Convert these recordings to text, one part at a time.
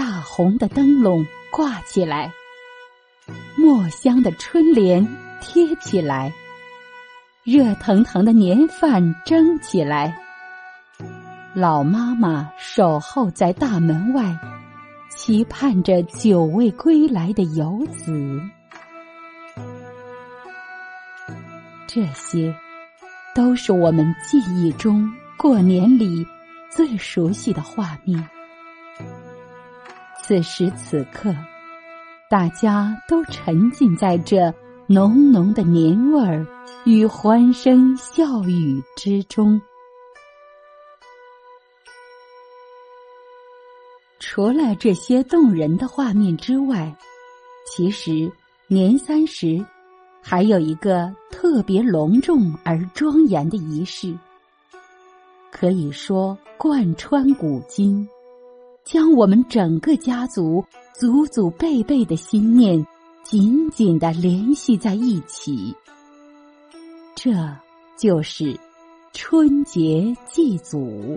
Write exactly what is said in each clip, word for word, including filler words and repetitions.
大红的灯笼挂起来，墨香的春联贴起来，热腾腾的年饭蒸起来。老妈妈守候在大门外，期盼着久未归来的游子。这些都是我们记忆中过年里最熟悉的画面。此时此刻，大家都沉浸在这浓浓的年味儿与欢声笑语之中。除了这些动人的画面之外，其实年三十还有一个特别隆重而庄严的仪式，可以说贯穿古今，将我们整个家族祖祖辈辈的心念紧紧地联系在一起。这就是春节祭祖。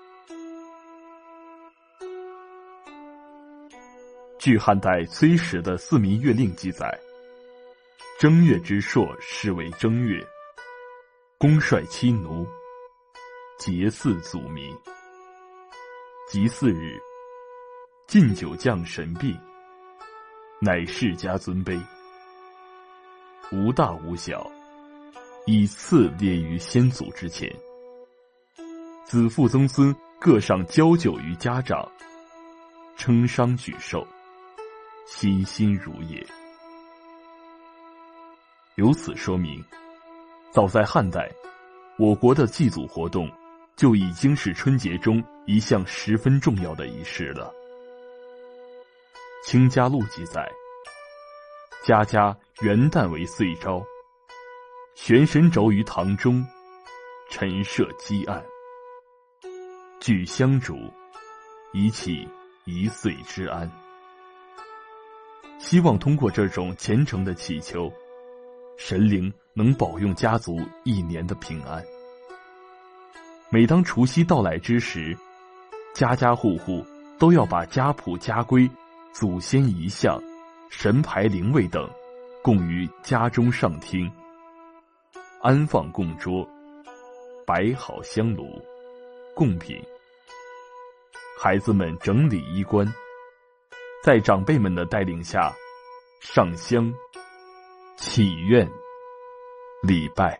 据汉代崔实的《四民月令》记载，正月之朔是为正月，公率妻奴，节祀祖民。即巳日，进酒降神毕，乃世家尊卑，无大无小，以次列于先祖之前。子父曾孙各上交酒于家长，称商举寿，欣欣如也。由此说明，早在汉代，我国的祭祖活动就已经是春节中一项十分重要的仪式了。《清嘉录》记载，家家元旦为岁朝，悬神轴于堂中，陈设积案，具香烛，以祈一岁之安。希望通过这种虔诚的祈求，神灵能保佑家族一年的平安。每当除夕到来之时，家家户户都要把家谱家规、祖先遗像、神牌灵位等供于家中上厅，安放供桌，摆好香炉贡品。孩子们整理衣冠，在长辈们的带领下上香、祈愿、礼拜。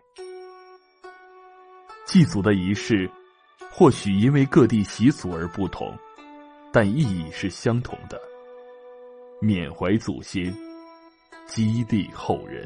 祭祖的仪式或许因为各地习俗而不同，但意义是相同的，缅怀祖先，激励后人。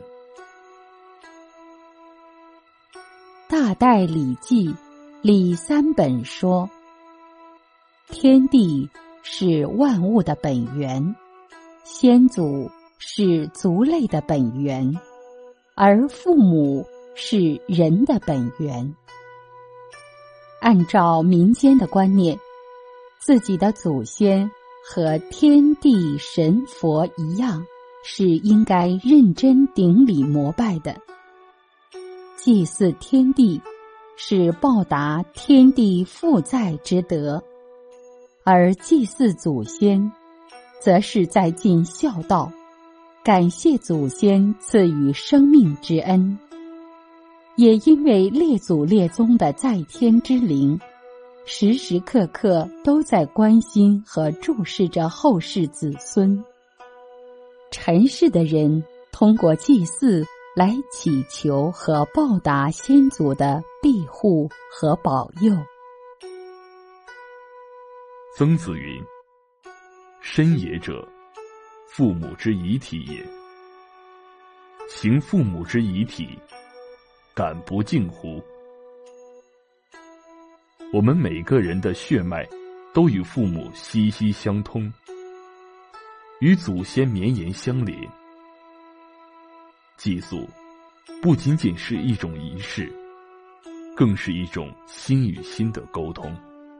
大代礼记礼三本说，天地是万物的本源，先祖是族类的本源，而父母是人的本源。按照民间的观念，自己的祖先和天地神佛一样，是应该认真顶礼膜拜的。祭祀天地是报答天地负载之德，而祭祀祖先则是在尽孝道，感谢祖先赐予生命之恩。也因为列祖列宗的在天之灵，时时刻刻都在关心和注视着后世子孙。尘世的人通过祭祀来祈求和报答先祖的庇护和保佑。 曾子云：身也者，父母之遗体也。行父母之遗体，敢不敬乎？我们每个人的血脉都与父母息息相通，与祖先绵延相连。祭祖不仅仅是一种仪式，更是一种心与心的沟通。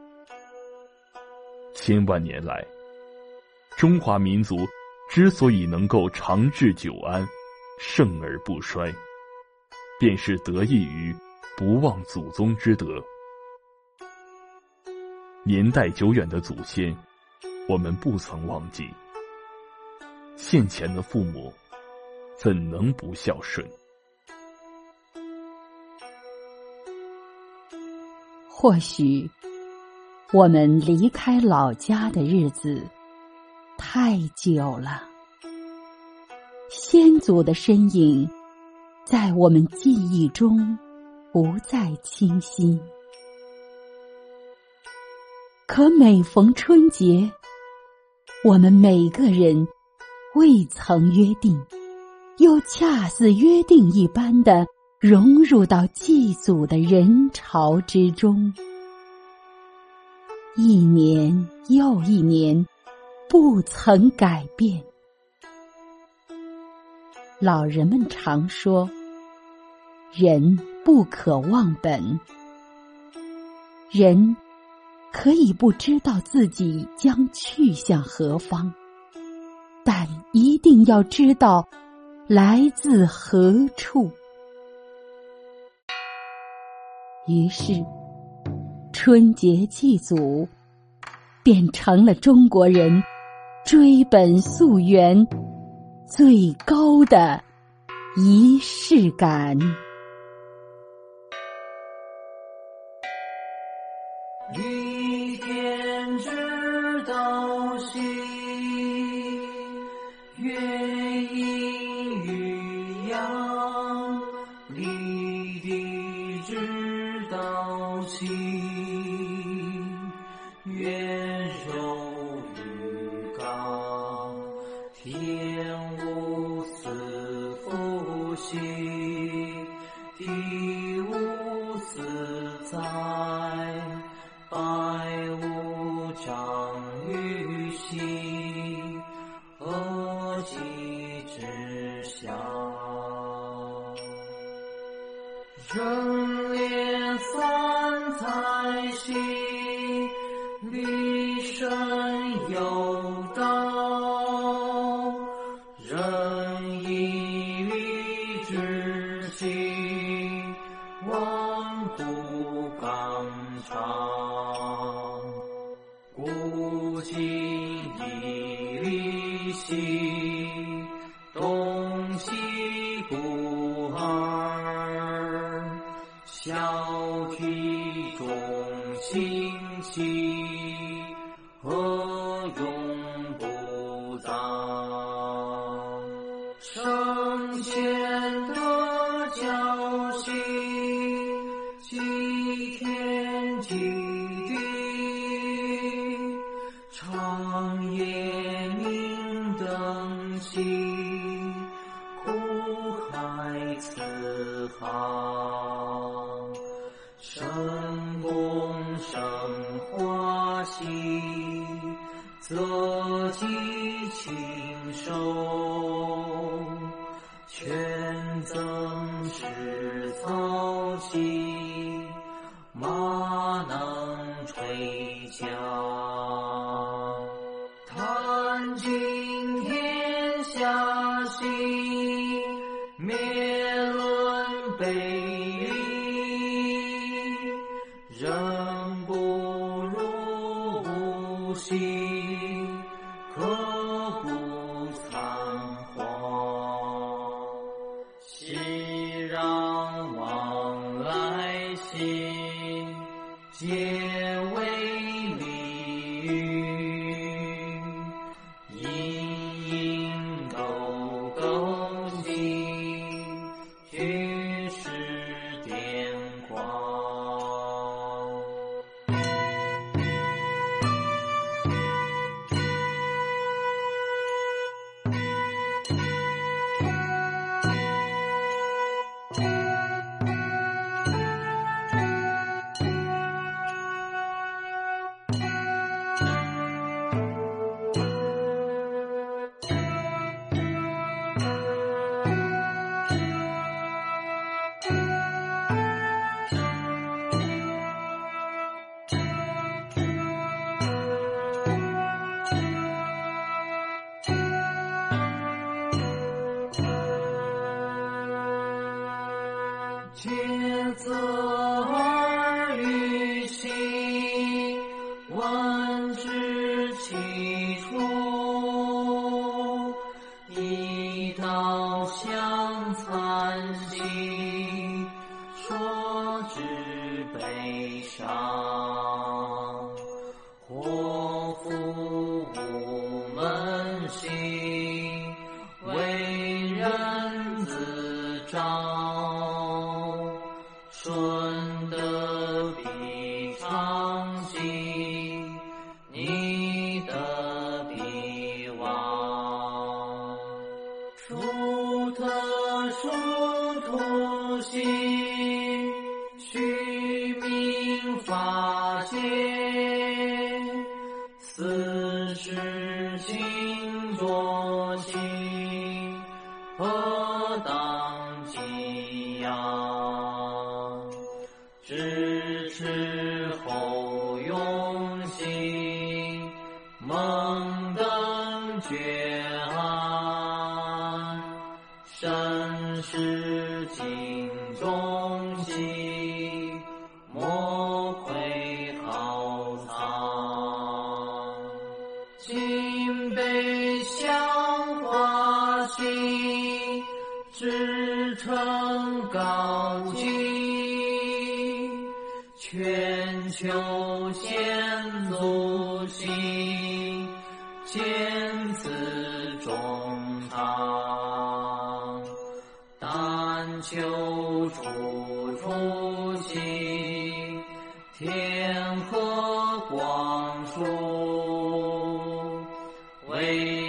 千万年来，中华民族之所以能够长治久安，盛而不衰，便是得益于不忘祖宗之德。年代久远的祖先我们不曾忘记。现前的父母怎能不孝顺？ 或许我们离开老家的日子太久了，先祖的身影在我们记忆中不再清晰。可每逢春节，我们每个人未曾约定，又恰似约定一般地融入到祭祖的人潮之中。一年又一年，不曾改变。老人们常说，人不可忘本。人可以不知道自己将去向何方，但一定要知道来自何处。于是，春节祭祖变成了中国人追本溯源最高的仪式感。 一天知道喜，月阴雨阳，离地知道晴，月收鱼缸，天无私福兮，地无私财，百无长于心，何其知晓。人脸三才兮，立身有道，仁义礼智信，万古纲常。古今义礼信，东西不二，孝悌忠信戚，何永不丧。圣贤的教训，祭天祭地，长夜明灯起，苦海慈航。神功生花兮，泽及禽兽，全增食草兮，马能垂缰。弹尽天下兮，灭伦背离，人不如无兮，可不仓皇。熙攘往来兮，皆为利欲，蝇营狗苟兮， 处，一道香残息，说之悲伤。祸福无门行，为人自招。顺德必昌行，逆德必亡。殊特殊途行，虚名法界。四时清浊心，何当给养？知持后用心，蒙登觉安。身是镜中心，莫窥好藏。金杯香花心，至诚高敬。全球先祖心，见此中堂。但求处处行，天和光曙。为